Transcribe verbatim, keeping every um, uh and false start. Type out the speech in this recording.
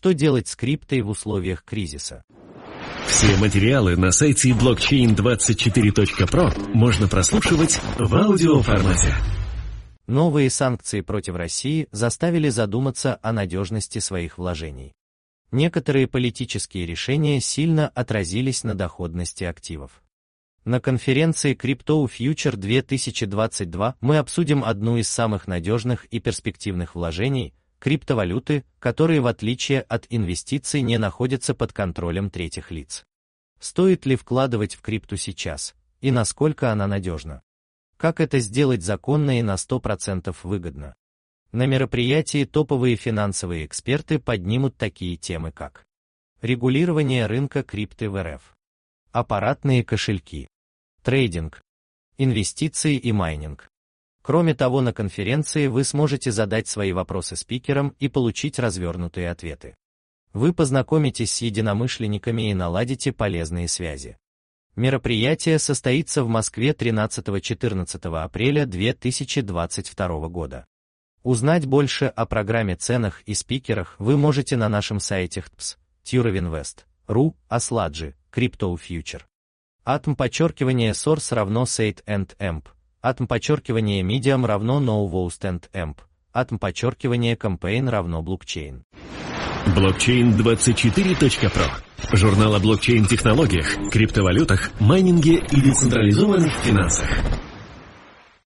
Что делать с криптой в условиях кризиса? Все материалы на сайте блокчейн двадцать четыре точка про можно прослушивать в аудиоформате. Новые санкции против России заставили задуматься о надежности своих вложений. Некоторые политические решения сильно отразились на доходности активов. На конференции Crypto Future две тысячи двадцать два мы обсудим одну из самых надежных и перспективных вложений – криптовалюты, которые в отличие от инвестиций не находятся под контролем третьих лиц. Стоит ли вкладывать в крипту сейчас, и насколько она надежна? Как это сделать законно и на сто процентов выгодно? На мероприятии топовые финансовые эксперты поднимут такие темы, как регулирование рынка крипты в эр эф, аппаратные кошельки, трейдинг, инвестиции и майнинг. Кроме того, на конференции вы сможете задать свои вопросы спикерам и получить развернутые ответы. Вы познакомитесь с единомышленниками и наладите полезные связи. Мероприятие состоится в Москве тринадцатого-четырнадцатого апреля две тысячи двадцать второго года. Узнать больше о программе, ценах и спикерах вы можете на нашем сайте эйч ти эй пи эс точка turovinvest точка ру, Asladji, Crypto Future. Атом подчеркивание source равно sate and amp. Атом подчеркивание medium равно no vost and amp. Атом подчеркивание campaign равно блокчейн. блокчейн двадцать четыре точка про. Журнал о блокчейн-технологиях, криптовалютах, майнинге и децентрализованных финансах.